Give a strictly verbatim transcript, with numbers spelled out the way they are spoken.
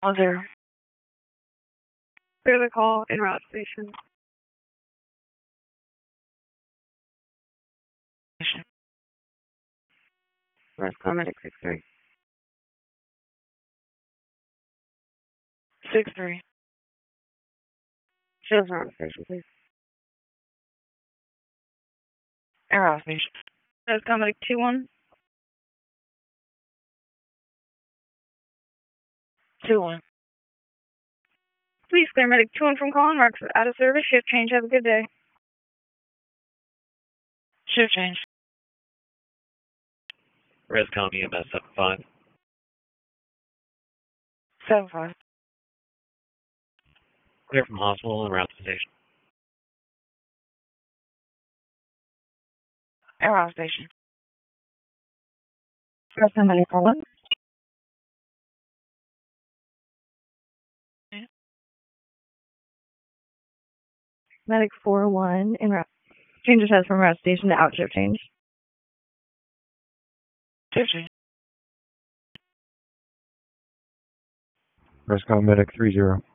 One zero. Clear the call en route station. Rescue medic six three. Six three. Shows route station, please. Air station. Rescue medic two one. Two one. Please clear medic two one from calling. Marks out of service. Shift change. Have a good day. Shift change. Rescom E M S seven five. Seven five. Clear from hospital and route to station. Air station. Rescue medic four one. Medic four one in route. Changes heads from route station to out shift change. Shift change. Rescom medic three zero.